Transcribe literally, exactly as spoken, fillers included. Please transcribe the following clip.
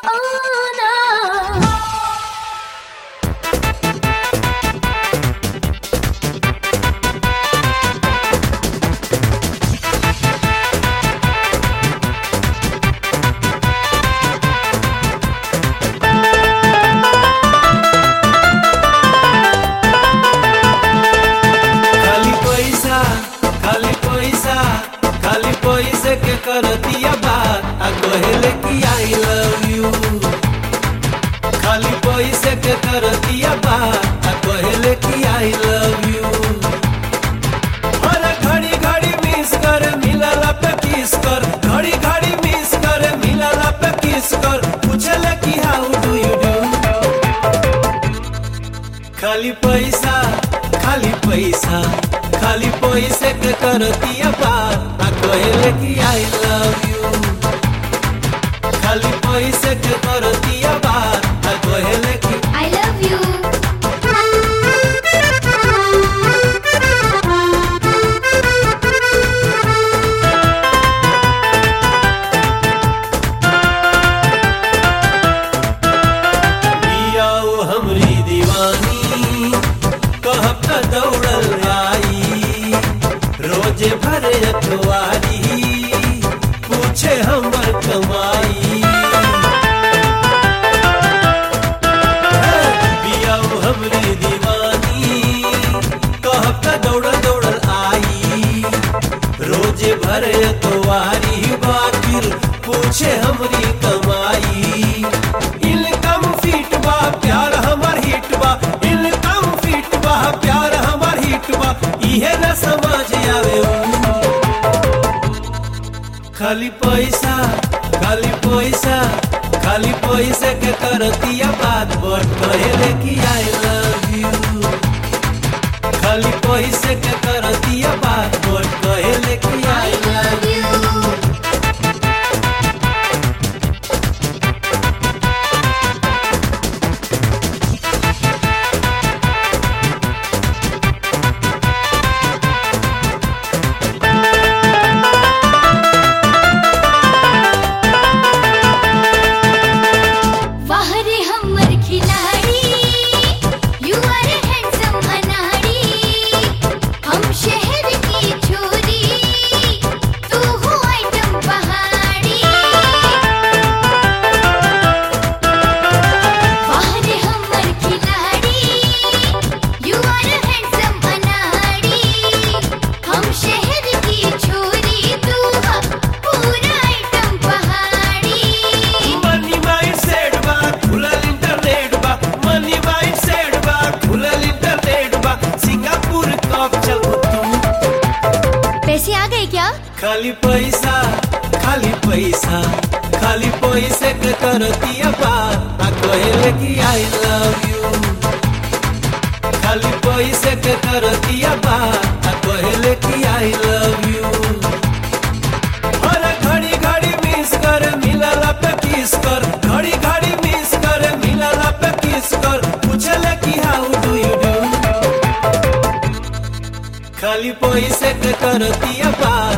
करतिया बात आ कहेले कि आई लव यू। खाली पैसे के करतिया बात आ कहेले कि आई लव यू। हर घड़ी घड़ी मिस कर मिलला पे किस कर, घड़ी घड़ी मिस कर मिलला पे किस कर, पूछले कि हाउ डू यू डू। खाली पैसा खाली पैसा खाली पैसे के करतिया बात आ कहेले कि आई लव यू। खाली पैसे के करतिया बात आ कहेले कि आई लव यू। पियाओ हमरी दीवानी कहब त दौड़ल आई, रोजे भरे अखबारी पूछे हमर कमाई। पियाओ हमरी दीवानी कहब त दौड़ल दौड़ल आई, रोजे भरे अखबारी बाकिर पूछे हमरी कमाई। इनकम फिट बा प्यार हमर हिट बा, इनकम फिट बा प्यार हमर हिट बा, इहे न समझ आवे। खाली पैसा खाली पैसा खाली पैसे के करतिया बात बट कहेले कि आई लव यू। खाली पैसे के करतिया बात बट कहेले कि आई लव यू। खाली पैसा खाली पैसा खाली पैसे के करतिया बात आ कहेले कि आई लव यू। खाली पैसे के करतिया बात आ कहेले कि आई लव यू। हर घड़ी घड़ी मिस कर मिलला पे किस कर, घड़ी घड़ी मिस कर मिलला पे किस कर, पूछले कि हाउ डू यू डू। खाली पैसे के करतिया बात